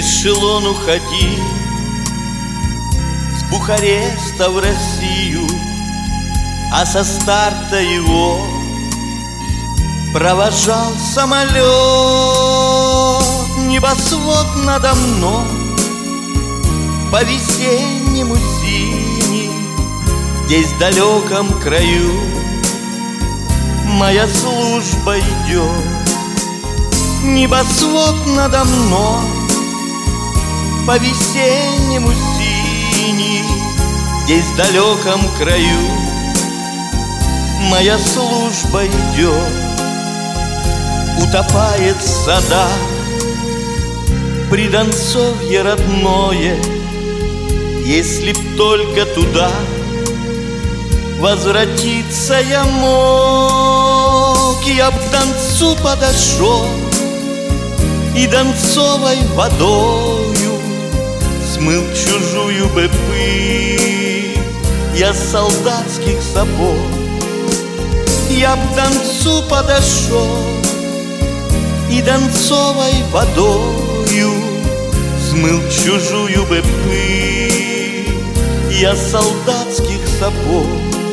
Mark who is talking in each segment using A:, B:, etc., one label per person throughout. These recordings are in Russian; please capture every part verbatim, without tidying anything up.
A: эшелон уходи с Бухареста в Россию, а со старта его провожал самолет. Небосвод надо мной по-весеннему синий, здесь в далеком краю моя служба идет. Небосвод надо мной по-весеннему синий, здесь в далеком краю моя служба идет. Утопает в садах Придонцовье родное, если б только туда возвратиться я мог, я б к Донцу подошел и донцовой водою смыл чужую бы пыль я с солдатских сапог. Я б к Донцу подошел и донцовой водою смыл чужую бы пыль я с солдатских сапог.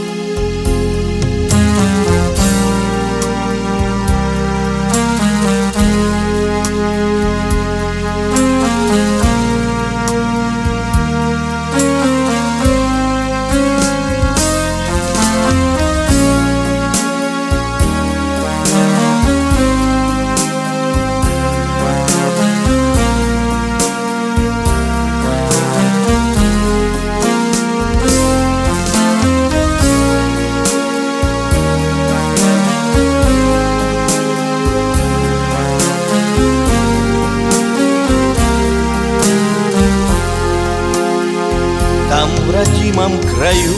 A: Там, в родимом краю,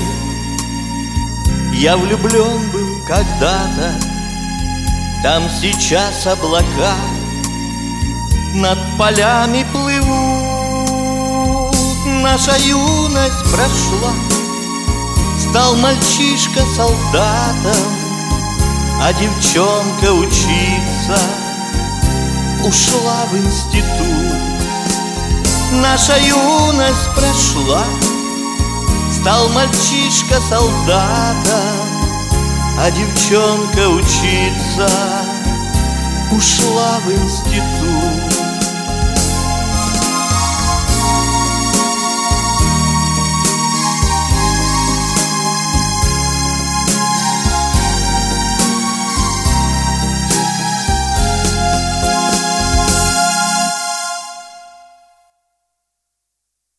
A: я влюблен был когда-то. Там сейчас облака над полями плывут. Наша юность прошла, стал мальчишка солдатом, а девчонка учиться ушла в институт. Наша юность прошла, стал мальчишка солдатом, а девчонка учиться ушла в институт.